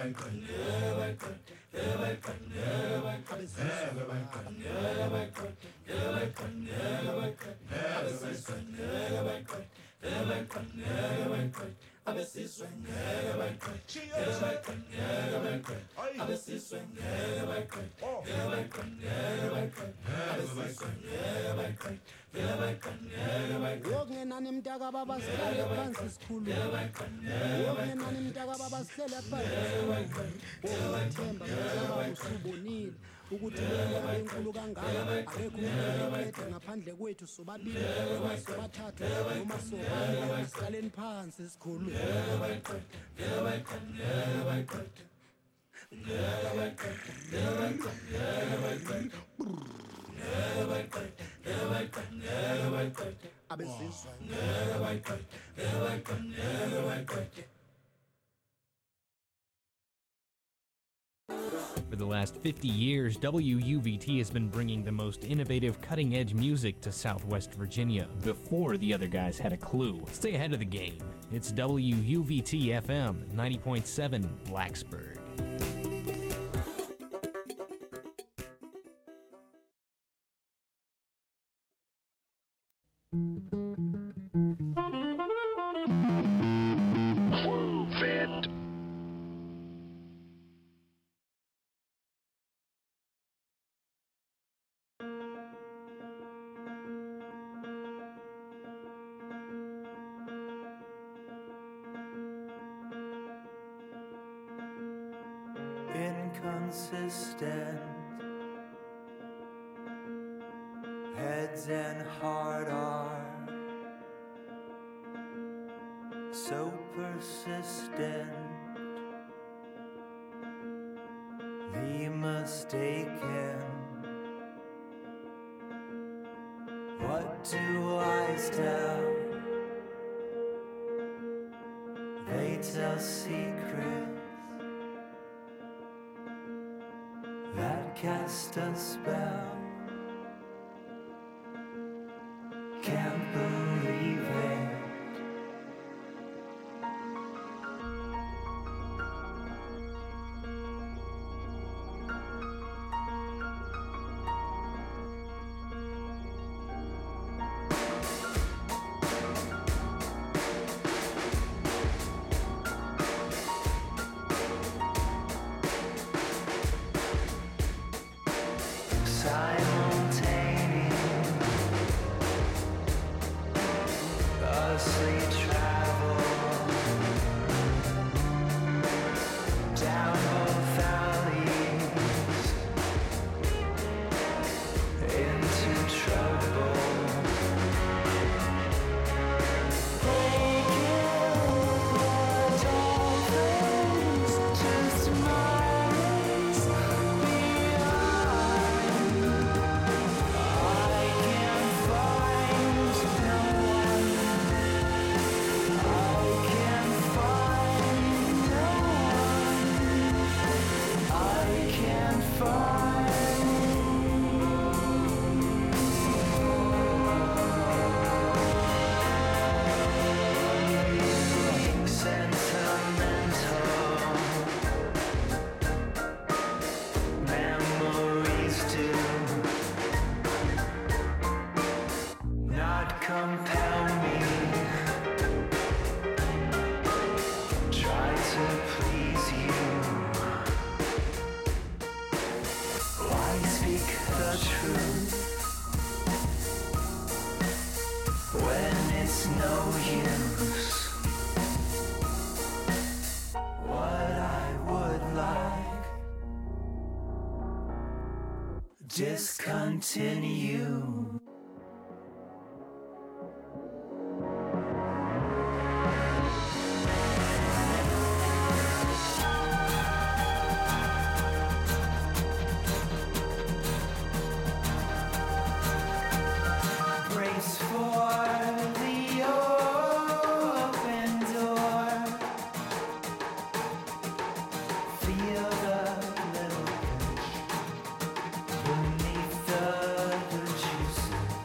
Yokungenani mntaka baba sihlale phansi sikhulume. Yokungenani mntaka baba sihlale phansi. Themba mhlaba usubonile ukuthi lento enkulu kangaka akekho umuntu oyedwa ngaphandle kwethu sobabili noma sobathathu noma sobane sihlale phansi sikhulume. For the last 50 years, WUVT has been bringing the most innovative, cutting-edge music to Southwest Virginia before the other guys had a clue. Stay ahead of the game. It's WUVT FM 90.7 Blacksburg. Inconsistent heads and heart are so persistent, the mistaken. What do eyes tell? They tell secrets that cast a spell. Can't believe it. Discontinue. Brace for the open door. Feel the little pinch beneath the juices.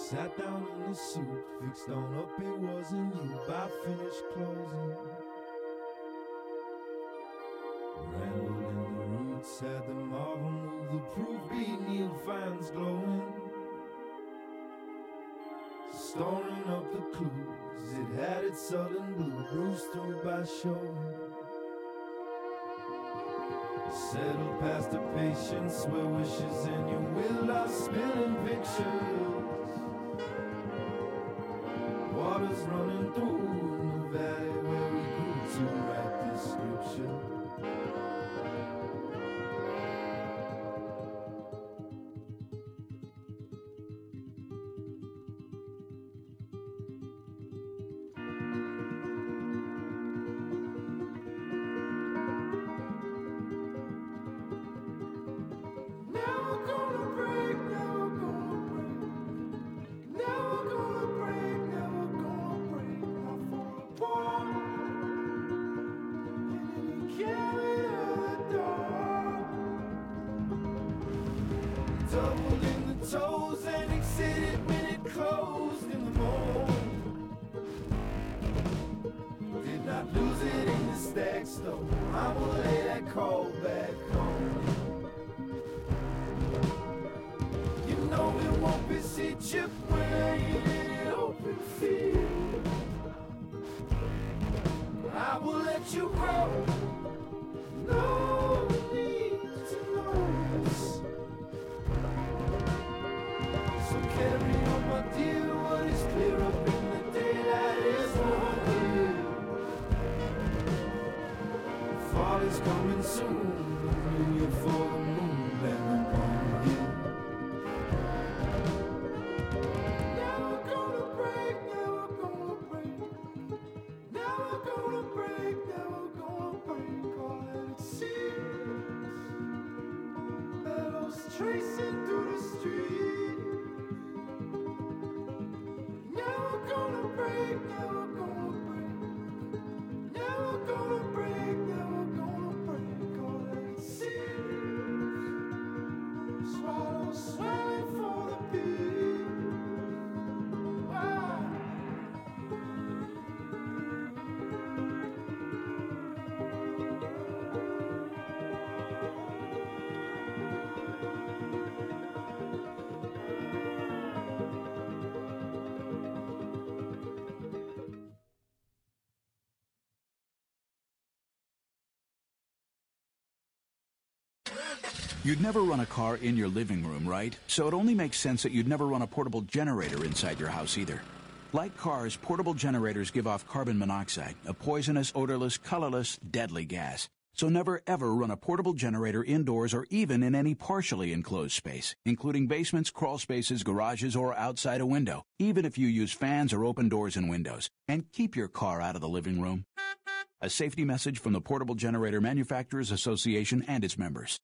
Sat down in the suit, fixed on up, it wasn't you. By finished closing, rambled in the roots, had the marvel move, the proof beat Neil finds glowing. Storing up the clues, it had its southern blue, bruised through by showing. Settled past the patience where wishes and your will are spilling pictures. Water's running through in the valley where we grew to write this scripture. Doubled in the toes and exited when it closed in the morning. Did not lose it in the stacks though. I'ma lay that call back home. You know it won't be see chip when I ain't in an open field. I will let you grow. No need to know this. So carry on, my dear, what is clear up in the daylight is more clear. Fall is coming soon, the new for the moon and upon you. Never gonna break, never gonna break. Never gonna break, never gonna break. All that it seems, meadows tracing through the street. Never gonna break, never gonna break. Never gonna break, never gonna break. All that it seems, swallows swimming for the beat. Wow. You'd never run a car in your living room, right? So it only makes sense that you'd never run a portable generator inside your house either. Like cars, portable generators give off carbon monoxide, a poisonous, odorless, colorless, deadly gas. So never ever run a portable generator indoors or even in any partially enclosed space, including basements, crawl spaces, garages, or outside a window, even if you use fans or open doors and windows. And keep your car out of the living room. A safety message from the Portable Generator Manufacturers Association and its members.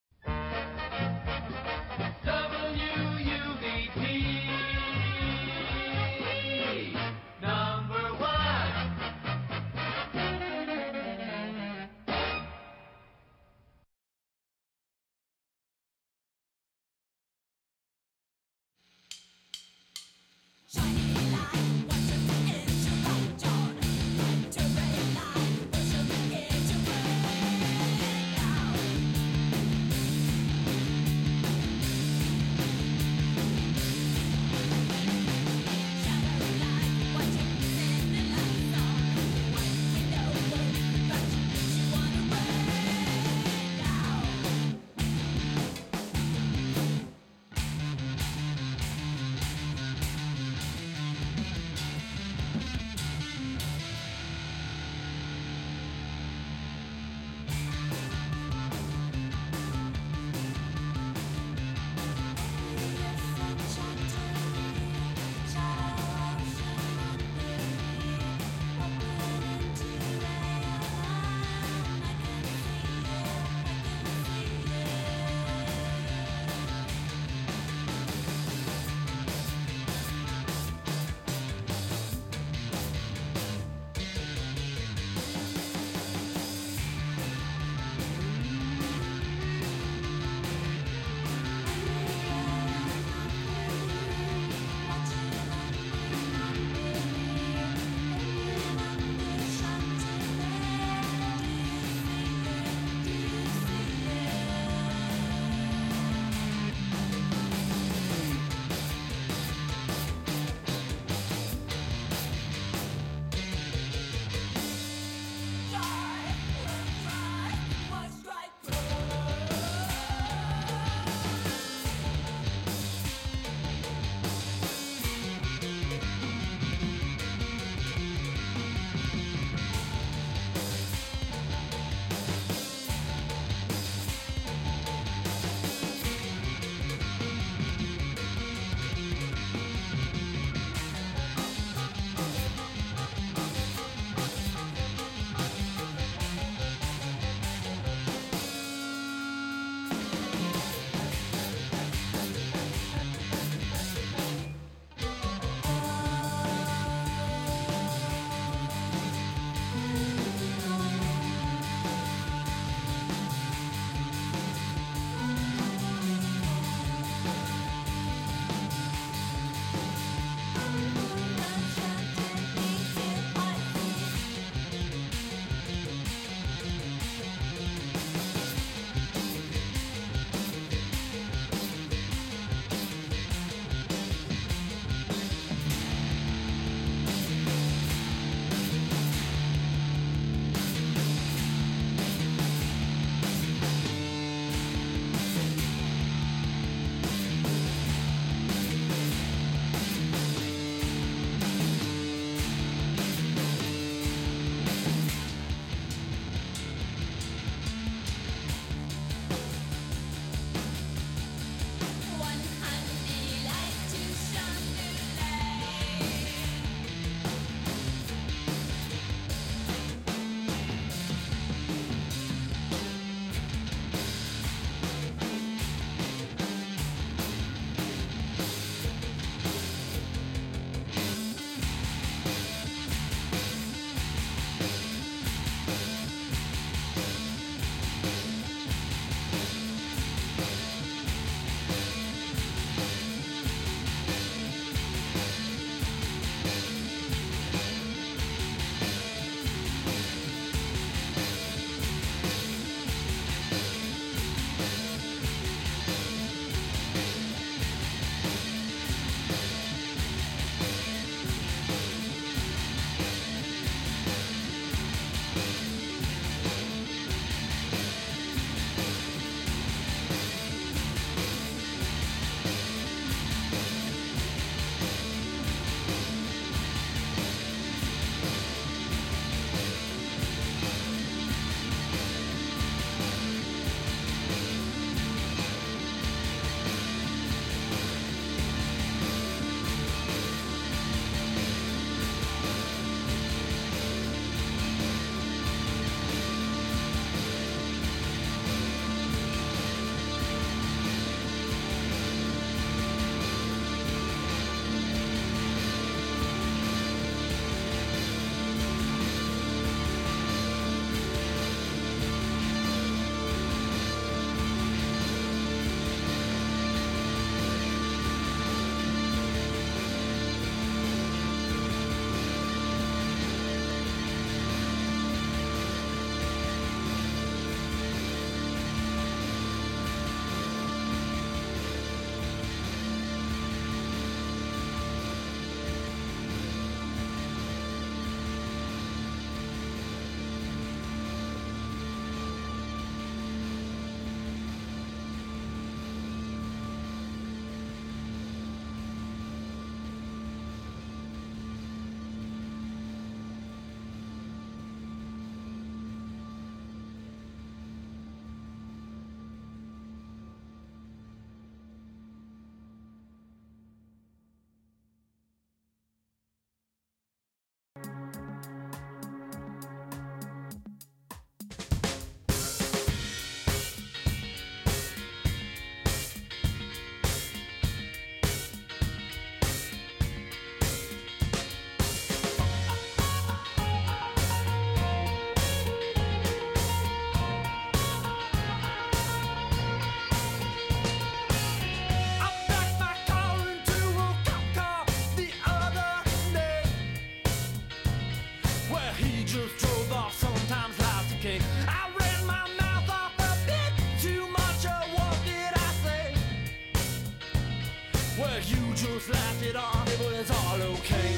just drove off, sometimes life's okay. I ran my mouth off a bit too much, what did I say? Well, you just laughed it off, it was all okay.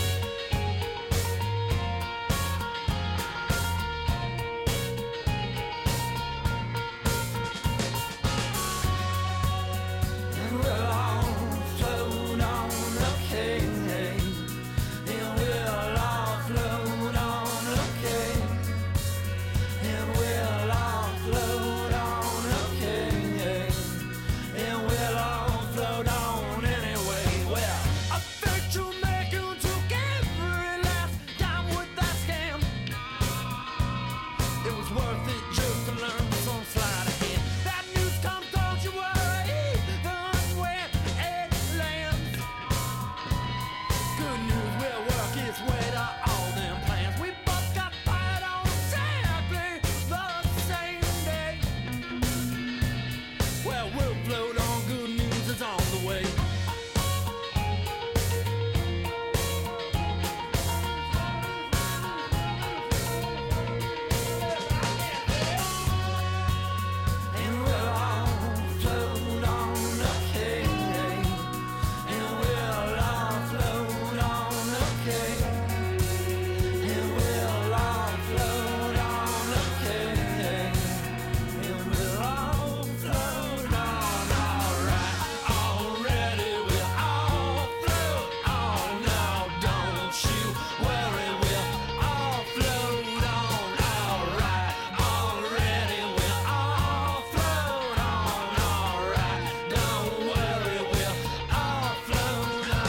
And we'll all float on, okay. And we'll all float on, okay. And we'll all float on, okay. And we'll all float on anyway. Well, I bet you make you took every last dime with that scam. It was worth it just to learn some sleight of hand. That news comes, don't you worry, even when it lands. Good news will work its way to all them plans. We both got fired on exactly the same day. Well, we'll float on, good news is on the way. And we'll all float on, okay. And we'll all float on, okay. And we'll all float on, okay. And we'll all float on, alright. Already we'll all float on now, don't you worry, we'll all float on, alright. Already we'll all float on, alright. Don't worry, we'll all float on.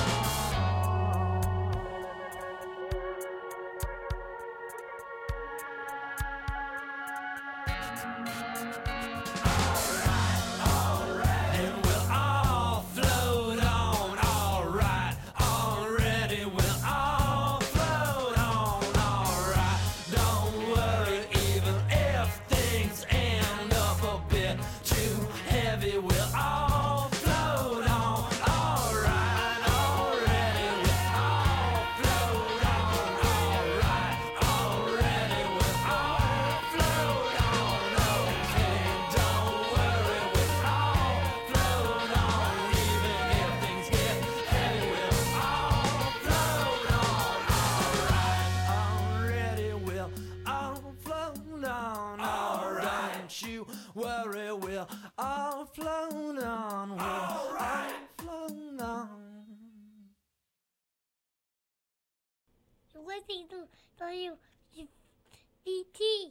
And we'll all float on, alright. Already we'll all float on, alright. Don't worry, even if things end up a bit too heavy, we'll all float on, alright. Already we'll all float on, alright. Already we'll all float on, okay. Don't worry, we'll all float on, even if things get heavy, we'll all float on, alright. Already we'll all float on, alright. Don't you worry, we'll all float on, we'll all float on. You're listening to WVT.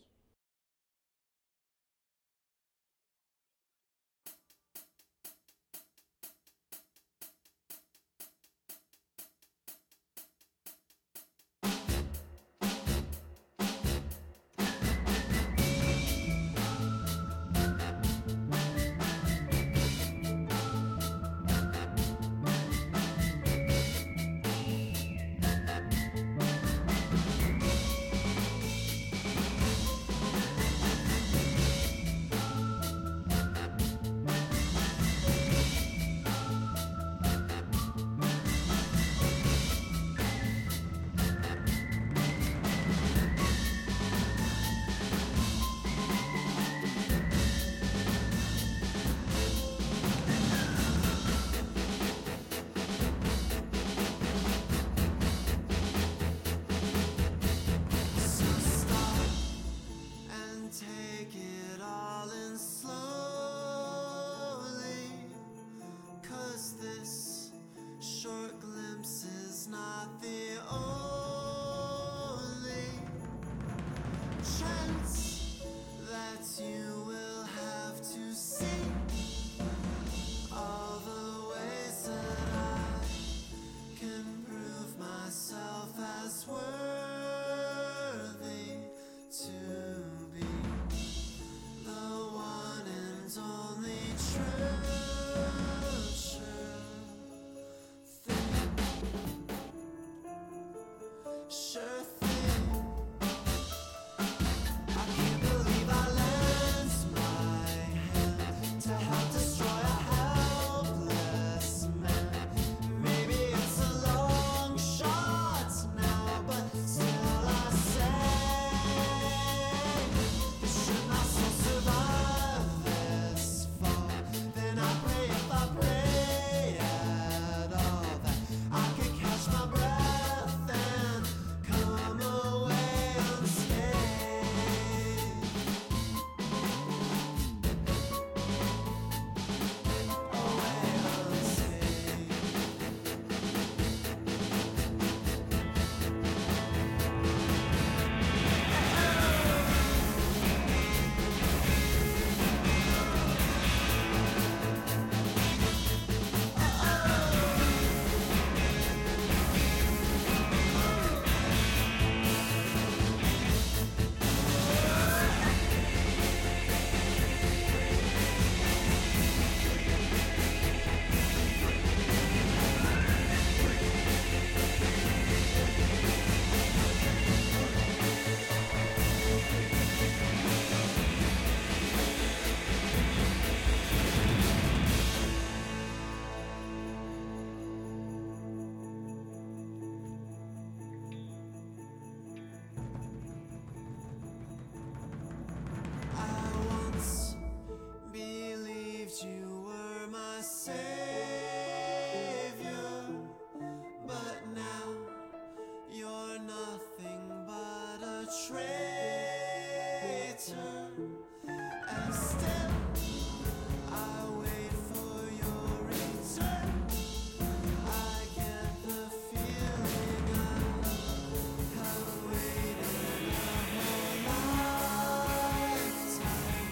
traitor, and still I wait for your return. I get the feeling I have waited a whole lifetime.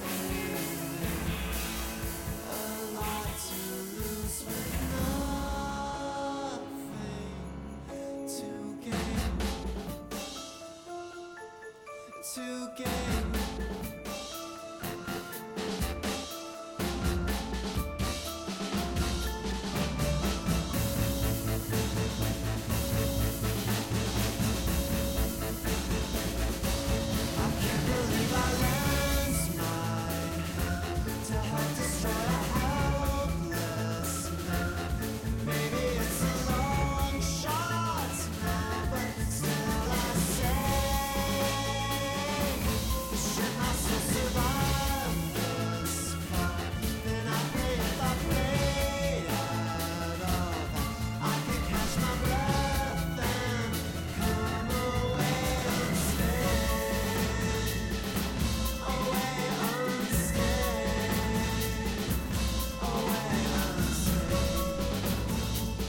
A lot to lose with nothing to gain. To gain. I can't believe I lent mine to help destroy a helpless man. Maybe it's a long shot now, but still I say, should my soul survive this far, then I pray if I pray at all, I can catch my breath and come away unstained. Away unstained. Away unstained.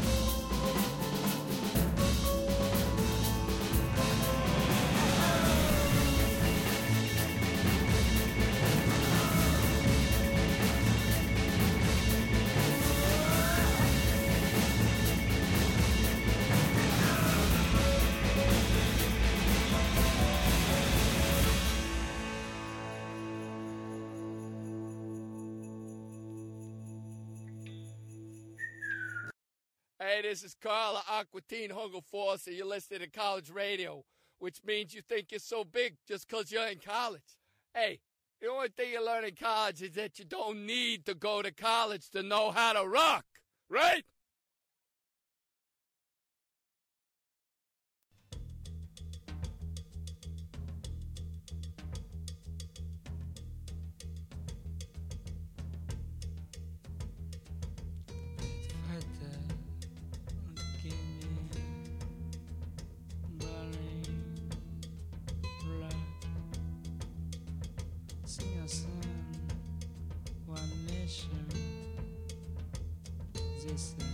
Hey, this is Carla Aquatine Hunger Force, and you're listening to college radio, which means you think you're so big just 'cause you're in college. Hey, the only thing you learn in college is that you don't need to go to college to know how to rock, right? Sing a song, one nation. They say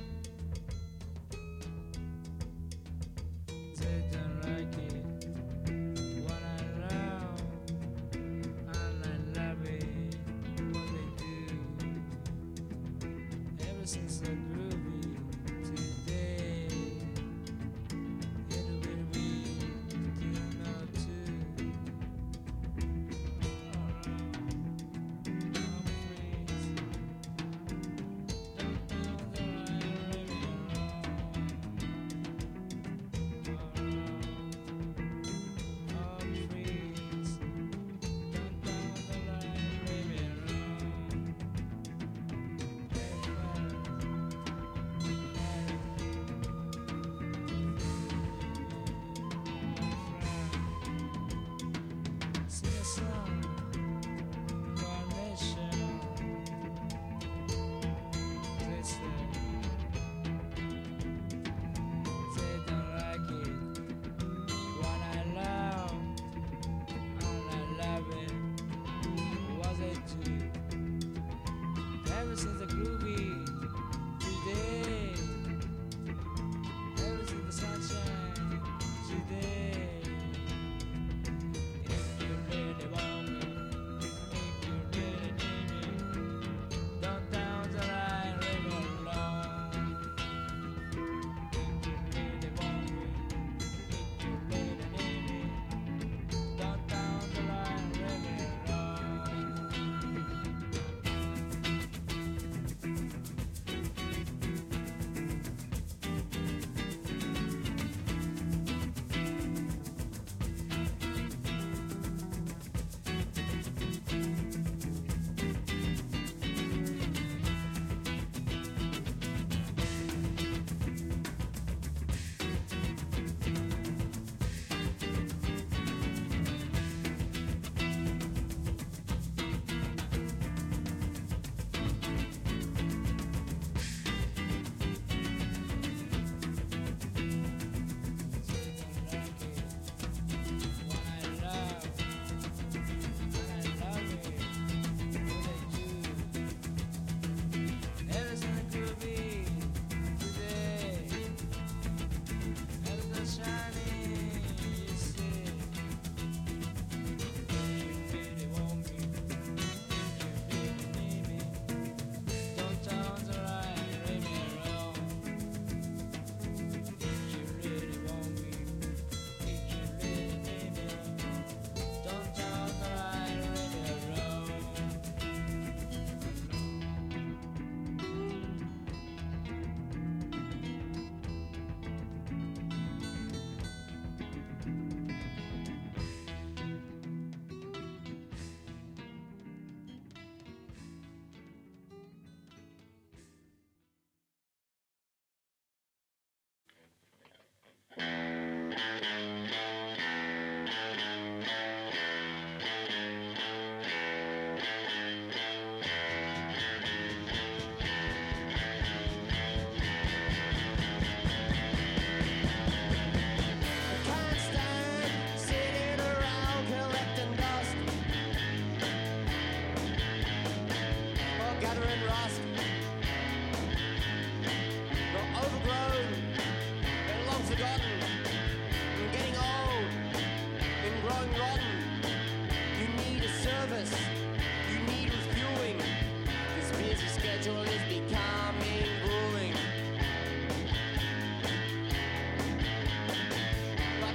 they don't like it. What I love, and I love it. What they do, everything's so groovy today. It will be tomorrow too. Sing a song, one nation. They say they don't like it. What I love, and I love it. What they do, everything's a groovy today. Everything's the sunshine today. If you really want me, if you really need me, don't down the line, leave me alone. If you really want me, if you really need me, don't down the line, leave me alone.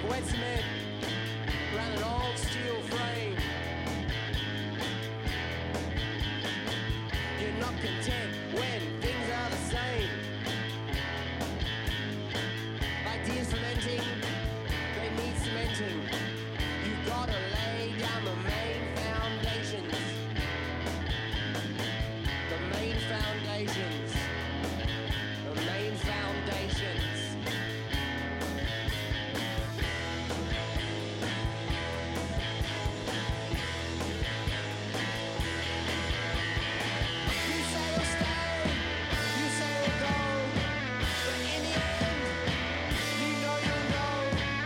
wet cement around an old steel frame. You're not content when things are the same. Ideas fermenting, they need cementing. You've got to lay down the main foundations. The main foundations. The main foundations. You say you'll stay, you say you'll go, but in the end, you know you'll know.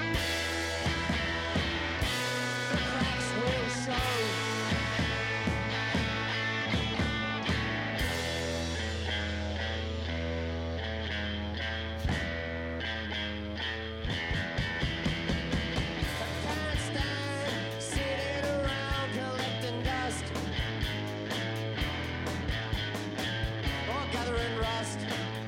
The cracks will show. Can't stand sitting around collecting dust or gathering rust.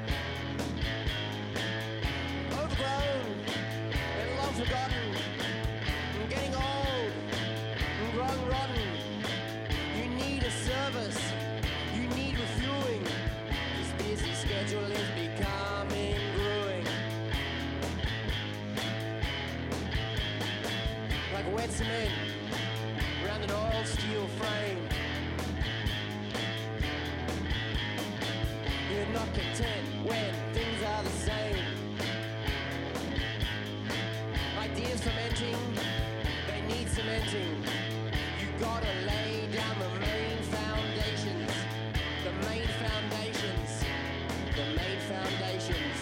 Overgrown and long forgotten, and getting old and growing rotten. You need a service, you need refueling. This busy schedule is becoming grueling. Like wet cement around an old steel frame. You're not content when things are the same. Ideas fermenting, they need cementing. You gotta lay down the main foundations. The main foundations. The main foundations.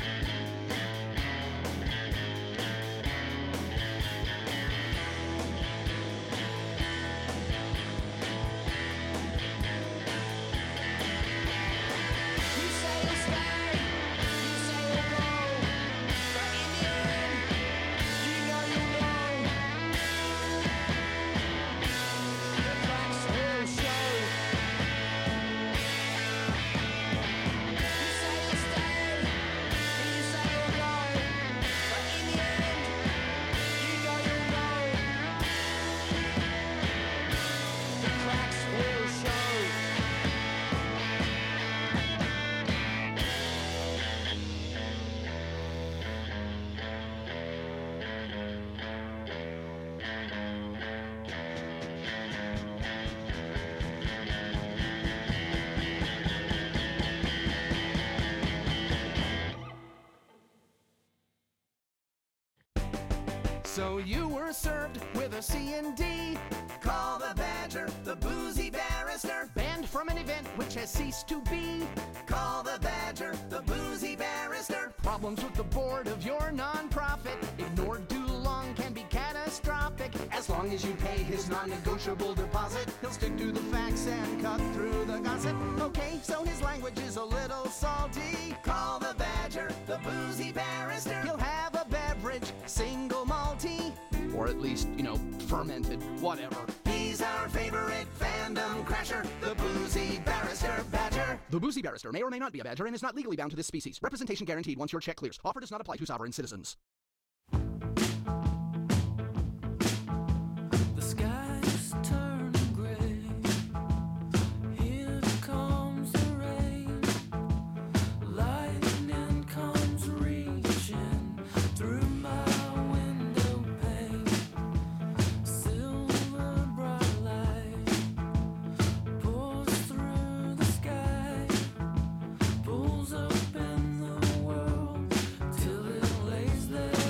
You say you'll stay, you say you'll go, but in the end, you know you'll know. The cracks will show. You say you'll stay, you say you'll go, but in the end, you know you'll know. The cracks will show. So you were served with a C&D. Call the Badger, the boozy barrister. Banned from an event which has ceased to be. Call the Badger, the boozy barrister. Problems with the board of your non-profit, ignored too long, can be catastrophic. As long as you pay his non-negotiable deposit, he'll stick to the facts and cut through the gossip. Okay, so his language is a little salty. Call the Badger, the boozy barrister. He'll have a beverage, single malty, or at least, fermented, whatever. He's our favorite fandom crasher, the boozy barrister badger. The boozy barrister may or may not be a badger and is not legally bound to this species. Representation guaranteed once your check clears. Offer does not apply to sovereign citizens. The sky's turning gray. Here comes the rain. Lightning comes reaching through my window pane. Silver bright light pours through the sky, pulls up in the world till it lays there.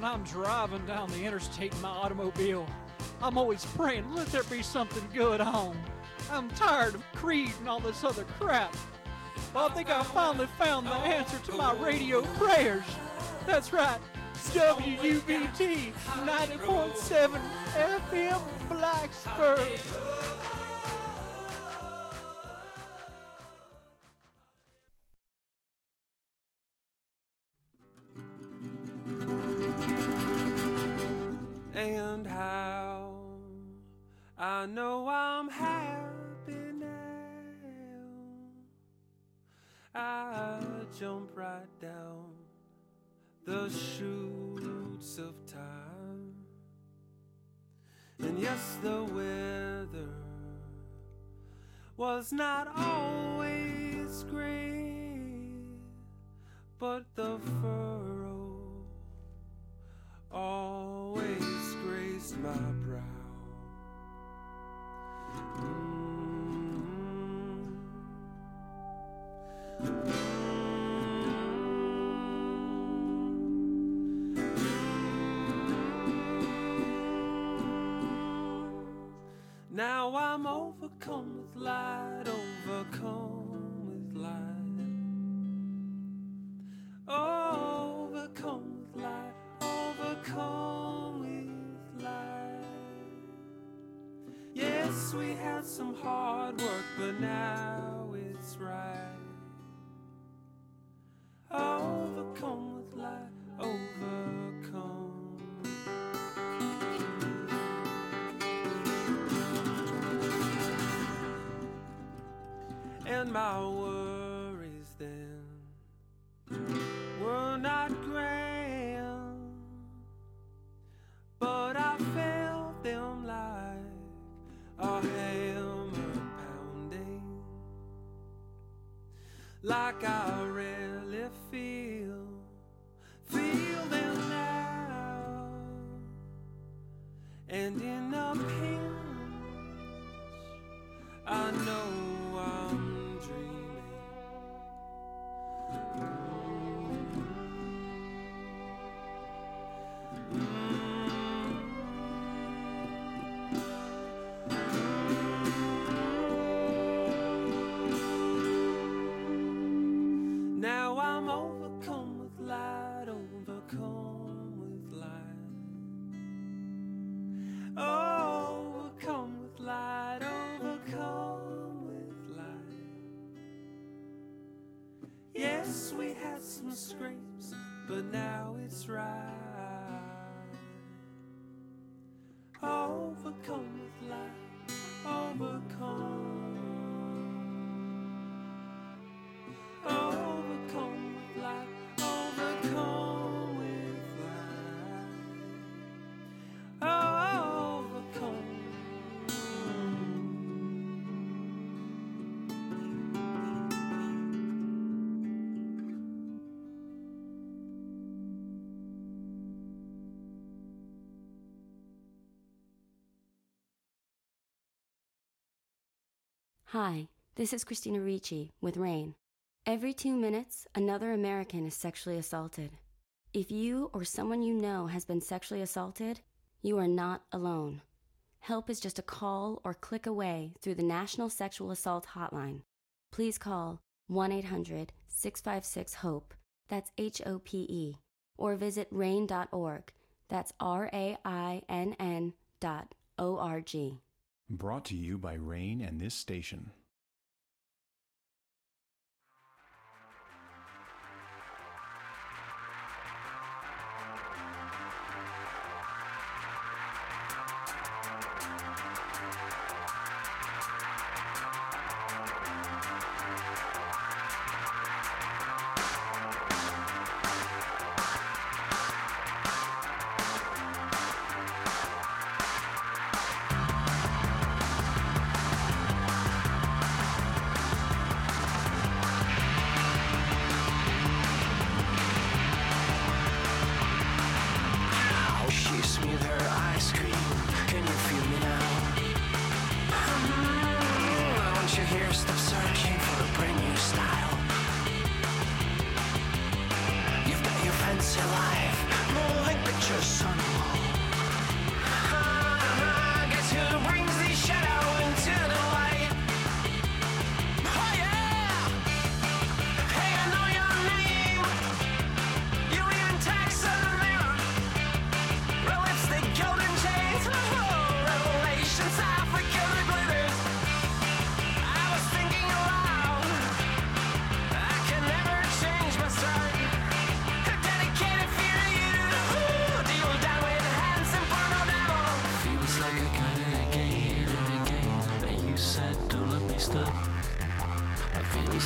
when I'm driving down the interstate in my automobile, I'm always praying, let there be something good on. I'm tired of Creed and all this other crap. Well, I think I finally found the answer to my radio prayers. That's right, WUBT 90.7 FM Blacksburg. And how I know I'm happy now, I jump right down the chutes of time. And yes, the weather was not always great, but the furrow always graced my brow. Now I'm overcome with light, overcome with light, overcome with light, overcome with light. Yes, we had some hard work, but now it's right. Overcome with light, overcome. And my worries then were not grand, but I felt them like a hammer pounding, like I rarely feel them now. And in a pinch, I know I'm now I'm overcome with light, overcome with light, overcome with light, overcome with light. Yes, we had some scrapes, but now it's right. Overcome with light, overcome. Overcome with light, overcome with light, overcome. Hi, this is Christina Ricci with RAIN. Every 2 minutes, another American is sexually assaulted. If you or someone you know has been sexually assaulted, you are not alone. Help is just a call or click away through the National Sexual Assault Hotline. Please call 1-800-656-HOPE, that's HOPE, or visit RAIN.org, that's RAINN.org. Brought to you by RAIN and this station. Your life, moving pictures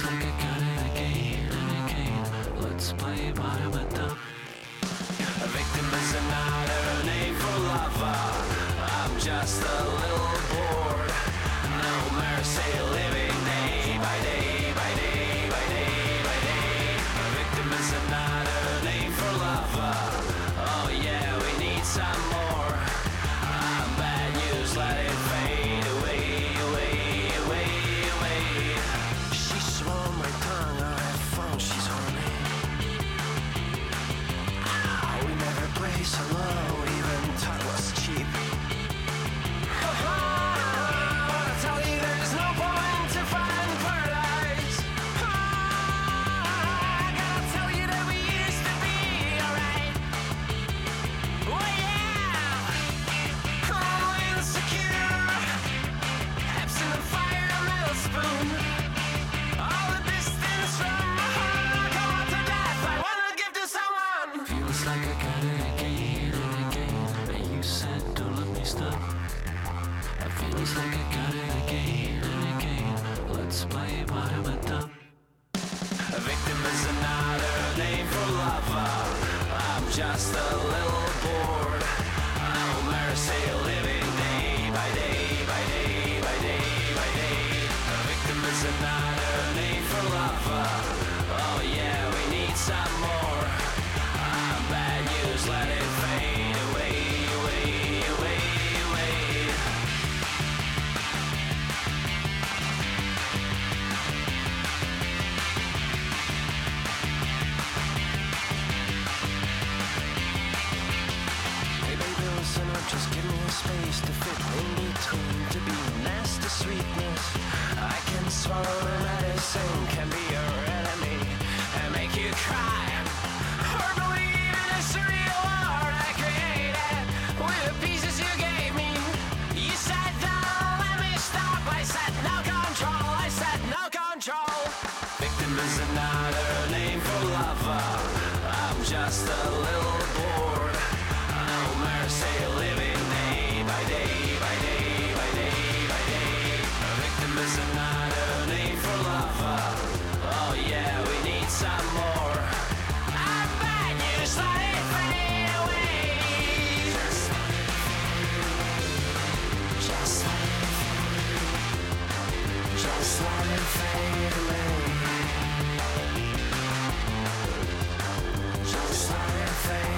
like I got it again and again. Let's play bottom of the. A victim is another name for lover. I'm just a little bored. No mercy, living day by day by day by day by day. A victim is another name for lover. Oh yeah, we need some more. Bad news, let it fade away, away, away, away. She swallowed my tongue, I found she's horny. We never play so low, even talk was cheap. I tell you there's no point to find paradise. I gotta tell you that we used to be alright. Oh yeah, oh insecure, absent of fire, metal spoon. All the distance from my heart, come on to death. I wanna give to someone. Feels like I got it again and again. And you said don't let me stop. It feels like I got it again and again. Let's play bottom and top. A victim is another name for lover. I'm just a little bored. No mercy, living day by day by day by day by day. A victim is another name for lover. Oh yeah, we need some more. Bad news, let it fade away, away, away, away. Hey baby, listen up, just give me a space to fit in between. To be nasty sweetness, I can swallow the medicine, can be your enemy and make you cry. Or believe in a surreal world I created with the pieces you gave me. You said don't let me stop, I said no control, I said no control. Victim is another name for lover. I'm just a little bored. No mercy, living day by day by day by day by day. A victim is another name for lover. Oh yeah, we need some more. I bet you just let it fade away. Just let it fade. Just let it fade. Just let it fade away. Just let it fade.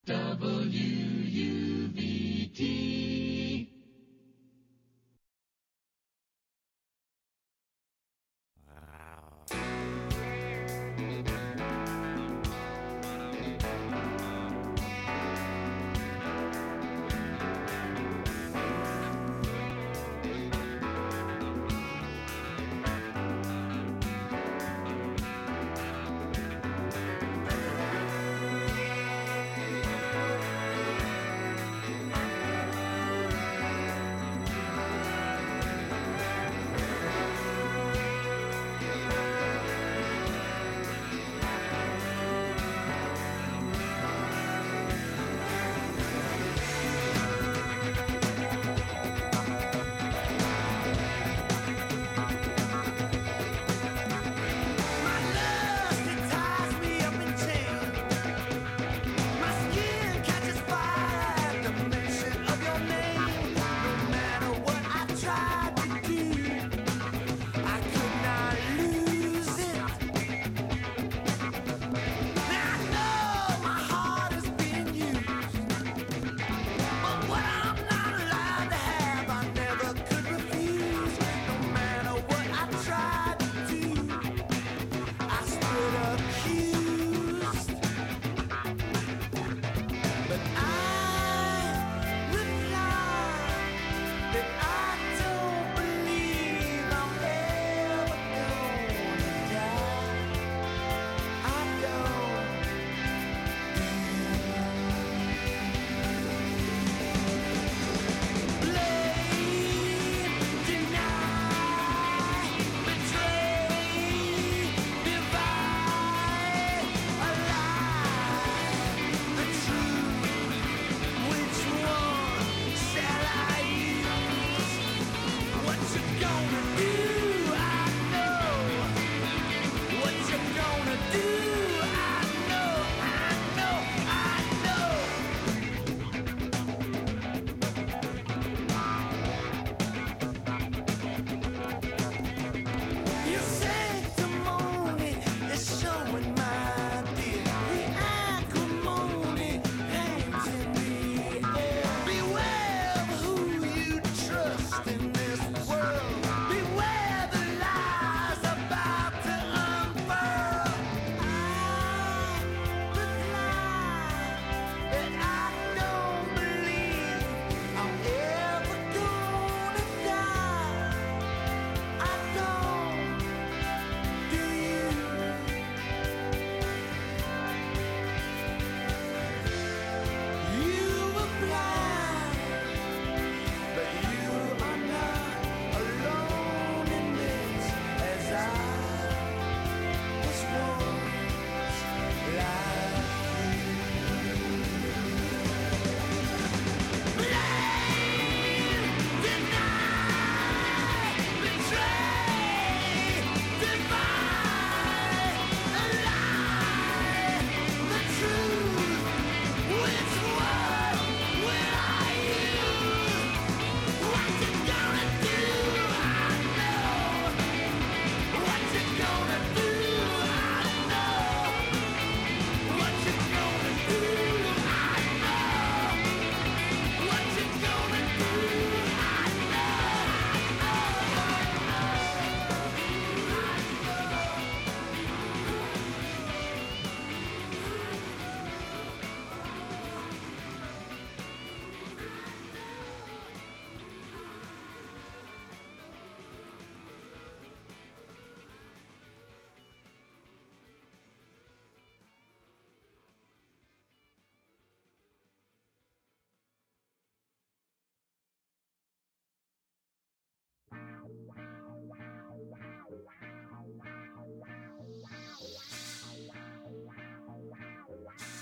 WUVT.